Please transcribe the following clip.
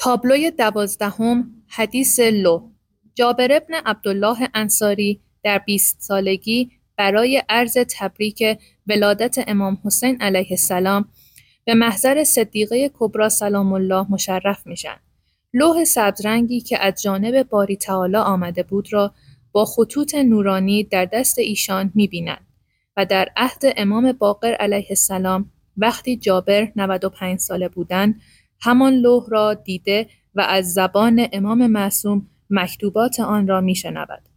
تابلوی 12، حدیث لوح. جابر بن عبدالله انصاری در 20 سالگی برای عرض تبریک ولادت امام حسین علیه السلام به محضر صدیقه کبری سلام الله مشرف میشن. لوح سبزرنگی که از جانب باری تعالی آمده بود را با خطوط نورانی در دست ایشان می‌بینند و در عهد امام باقر علیه السلام وقتی جابر 95 ساله بودند همان لوح را دیده و از زبان امام معصوم مکتوبات آن را می‌شنود.